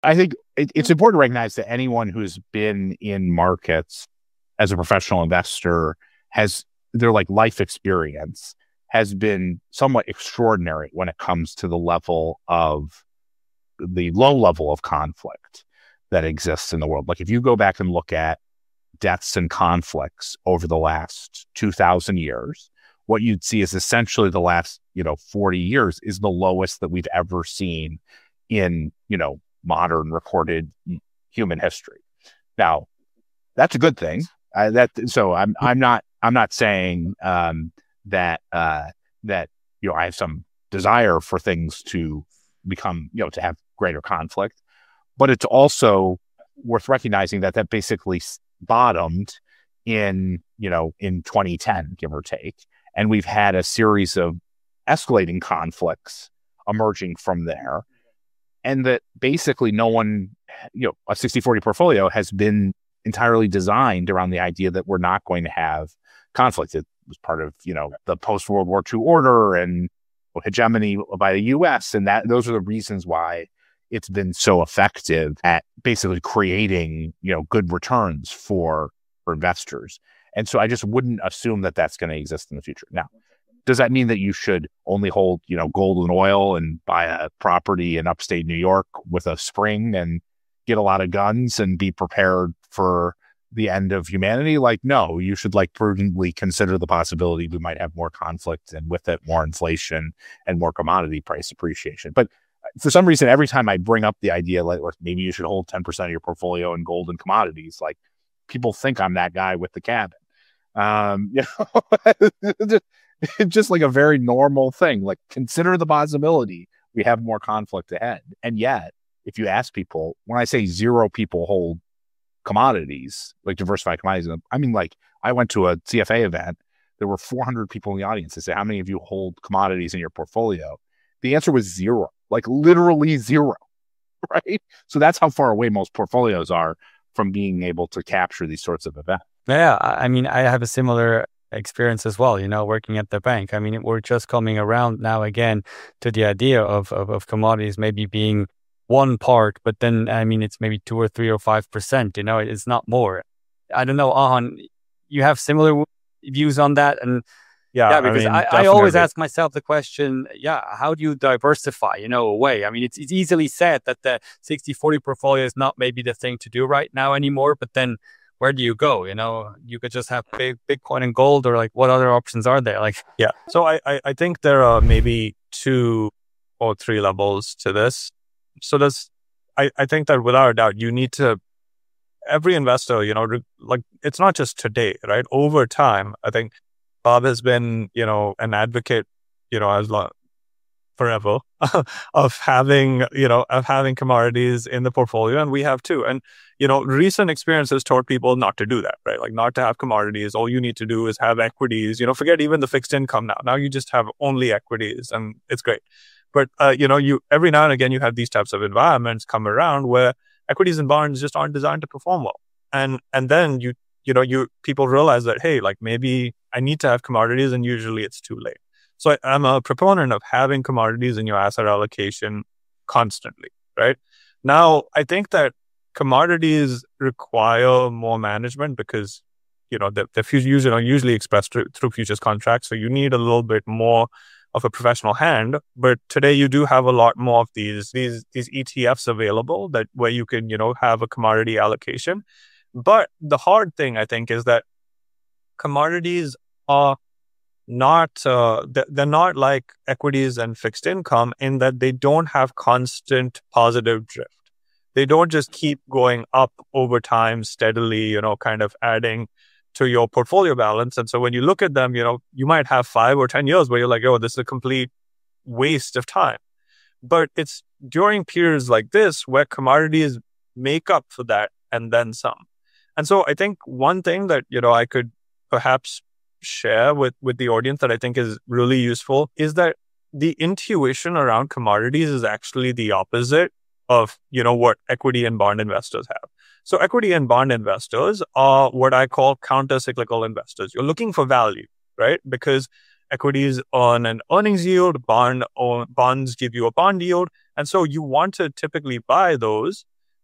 I think it's important to recognize that anyone who's been in markets as a professional investor has their like life experience has been somewhat extraordinary when it comes to the low level of conflict that exists in the world. Like if you go back and look at deaths and conflicts over the last 2,000 years, what you'd see is essentially the last, 40 years is the lowest that we've ever seen in, modern recorded human history. Now, that's a good thing. So I'm not saying that I have some desire for things to become, to have greater conflict, but it's also worth recognizing that basically bottomed in 2010, give or take. And we've had a series of escalating conflicts emerging from there. And that basically no one, a 60-40 portfolio has been entirely designed around the idea that we're not going to have conflict. It was part of, the post-World War II order and hegemony by the US. And those are the reasons why it's been so effective at basically creating, good returns for investors. And so I just wouldn't assume that that's going to exist in the future. Now, does that mean that you should only hold, gold and oil and buy a property in upstate New York with a spring and get a lot of guns and be prepared for the end of humanity? Like, no, you should prudently consider the possibility we might have more conflict and with it more inflation and more commodity price appreciation. But for some reason, every time I bring up the idea, like maybe you should hold 10% of your portfolio in gold and commodities, like people think I'm that guy with the cabin. Just like a very normal thing. Like consider the possibility we have more conflict ahead. And yet, if you ask people, when I say 0 people hold commodities, like diversified commodities, I mean, like I went to a CFA event. There were 400 people in the audience. They say, how many of you hold commodities in your portfolio? The answer was 0, like literally 0, right? So that's how far away most portfolios are from being able to capture these sorts of events. Yeah, I mean, I have a similar experience as well, working at the bank. I mean, we're just coming around now again to the idea of commodities maybe being one part, but then, I mean, it's maybe 2 or 3 or 5%, it's not more. I don't know, Ahan, you have similar views on that? And because I always ask myself the question, how do you diversify, away? I mean, it's easily said that the 60-40 portfolio is not maybe the thing to do right now anymore, but then where do you go? You could just have Bitcoin and gold, or like what other options are there? So I think there are maybe 2 or 3 levels to this. So I think that without a doubt, you need to, every investor, it's not just today, right? Over time, I think Bob has been, an advocate, as long forever of having commodities in the portfolio, and we have too. And recent experiences taught people not to do that, right? Like not to have commodities. All you need to do is have equities. Forget even the fixed income now. Now you just have only equities, and it's great. But you every now and again you have these types of environments come around where equities and bonds just aren't designed to perform well, and then people realize that, hey, like maybe I need to have commodities, and usually it's too late. So I'm a proponent of having commodities in your asset allocation constantly, right? Now, I think that commodities require more management because, they're usually expressed through futures contracts. So you need a little bit more of a professional hand. But today you do have a lot more of these ETFs available where you can, have a commodity allocation. But the hard thing, I think, is that commodities are they're not like equities and fixed income in that they don't have constant positive drift. They don't just keep going up over time steadily, kind of adding to your portfolio balance. And so when you look at them, you might have 5 or 10 years where you're like, oh, this is a complete waste of time. But it's during periods like this where commodities make up for that and then some. And so I think one thing that, I could perhaps share with the audience that I think is really useful is that the intuition around commodities is actually the opposite of, what equity and bond investors have. So equity and bond investors are what I call counter-cyclical investors. You're looking for value, right? Because equities earn an earnings yield, bonds give you a bond yield. And so you want to typically buy those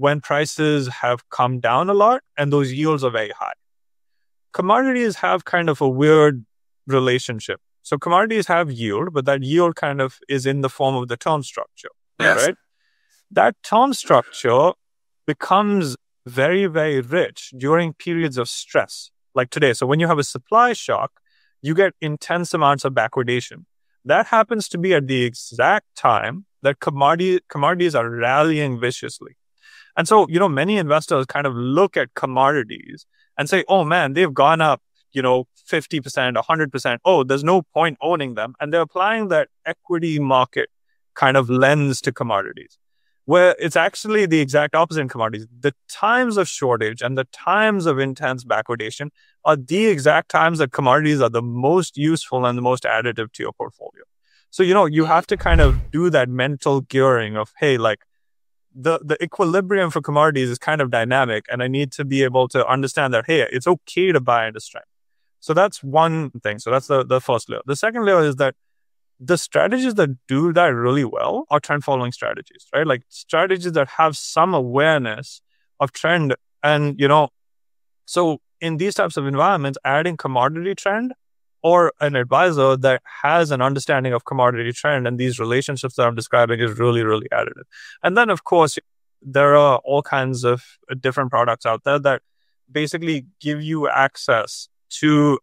when prices have come down a lot and those yields are very high. Commodities have kind of a weird relationship. So commodities have yield, but that yield kind of is in the form of the term structure, right? That term structure becomes very, very rich during periods of stress, like today. So when you have a supply shock, you get intense amounts of backwardation. That happens to be at the exact time that commodities are rallying viciously. And so, many investors kind of look at commodities and say, oh man, they've gone up, 50%, 100%. Oh, there's no point owning them. And they're applying that equity market kind of lens to commodities, where it's actually the exact opposite in commodities. The times of shortage and the times of intense backwardation are the exact times that commodities are the most useful and the most additive to your portfolio. So, you have to kind of do that mental gearing of, hey, like the equilibrium for commodities is kind of dynamic, and I need to be able to understand that, hey, it's okay to buy into strength. So that's one thing. So that's the first layer. The second layer is that the strategies that do that really well are trend following strategies, right? Like strategies that have some awareness of trend. And, so in these types of environments, adding commodity trend or an advisor that has an understanding of commodity trend and these relationships that I'm describing is really, really additive. And then, of course, there are all kinds of different products out there that basically give you access to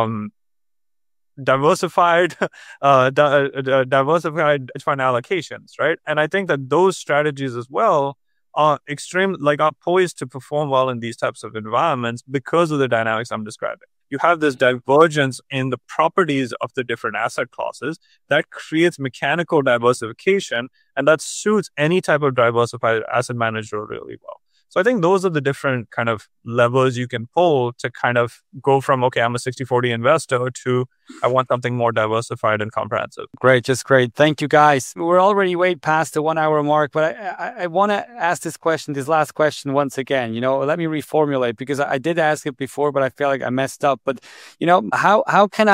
diversified fund allocations, right? And I think that those strategies as well are poised to perform well in these types of environments because of the dynamics I'm describing. You have this divergence in the properties of the different asset classes that creates mechanical diversification, and that suits any type of diversified asset manager really well. So I think those are the different kind of levers you can pull to kind of go from, okay, I'm a 60-40 investor to I want something more diversified and comprehensive. Great. Just great. Thank you, guys. We're already way past the 1 hour mark, but I want to ask this last question once again. Let me reformulate because I did ask it before, but I feel like I messed up. But, how can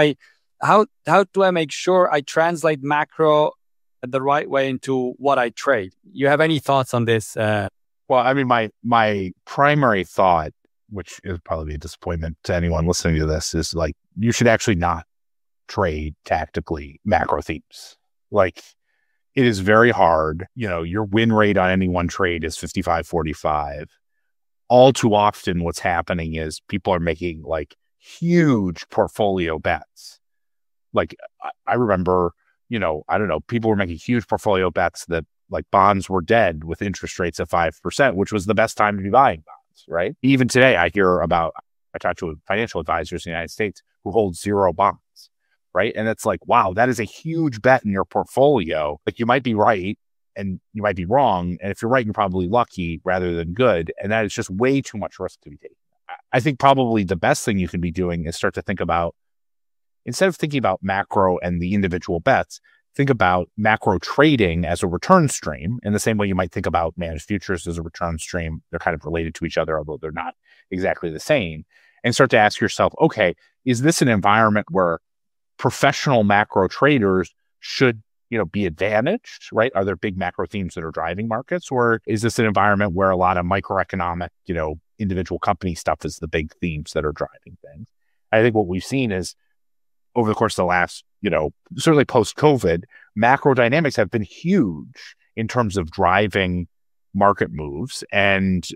how do I make sure I translate macro the right way into what I trade? You have any thoughts on this? Well, I mean, my primary thought, which is probably a disappointment to anyone listening to this, is like, you should actually not trade tactically macro themes. Like, it is very hard. Your win rate on any one trade is 55-45. All too often what's happening is people are making like huge portfolio bets. Like, I remember, I don't know, people were making huge portfolio bets that like bonds were dead with interest rates of 5%, which was the best time to be buying bonds, right? Even today, I talk to financial advisors in the United States who hold 0 bonds, right? And it's like, wow, that is a huge bet in your portfolio. Like, you might be right and you might be wrong. And if you're right, you're probably lucky rather than good. And that is just way too much risk to be taken. I think probably the best thing you can be doing is start to think about, instead of thinking about macro and the individual bets, think about macro trading as a return stream in the same way you might think about managed futures as a return stream. They're kind of related to each other, although they're not exactly the same. And start to ask yourself, okay, is this an environment where professional macro traders should, be advantaged, right? Are there big macro themes that are driving markets? Or is this an environment where a lot of microeconomic, individual company stuff is the big themes that are driving things? I think what we've seen is over the course of the last, certainly post-COVID, macro dynamics have been huge in terms of driving market moves, and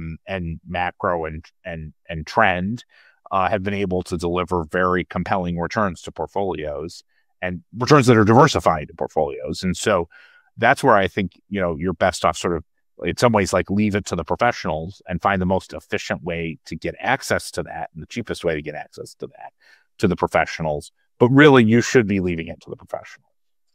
macro and trend have been able to deliver very compelling returns to portfolios and returns that are diversified in portfolios. And so that's where I think, you're best off sort of, in some ways, like leave it to the professionals and find the most efficient way to get access to that and the cheapest way to get access to that to the professionals. But really, you should be leaving it to the professionals.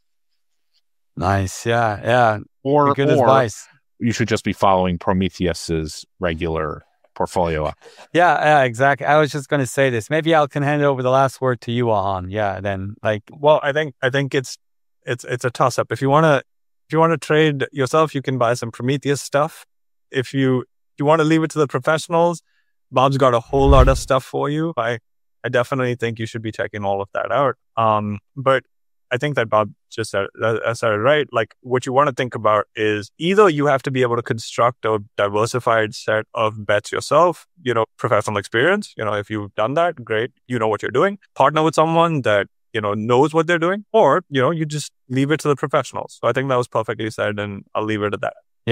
Nice. Yeah. Or good advice. You should just be following Prometheus's regular portfolio. Yeah, exactly. I was just going to say this. Maybe I can hand over the last word to you, Ahan. Yeah, then well, I think it's a toss up. If you want to trade yourself, you can buy some Prometheus stuff. If you want to leave it to the professionals, Bob's got a whole lot of stuff for you. I definitely think you should be checking all of that out. But I think that Bob just said it right. Like what you want to think about is either you have to be able to construct a diversified set of bets yourself, professional experience. If you've done that, great. You know what you're doing. Partner with someone that, knows what they're doing, or, you just leave it to the professionals. So I think that was perfectly said, and I'll leave it at that.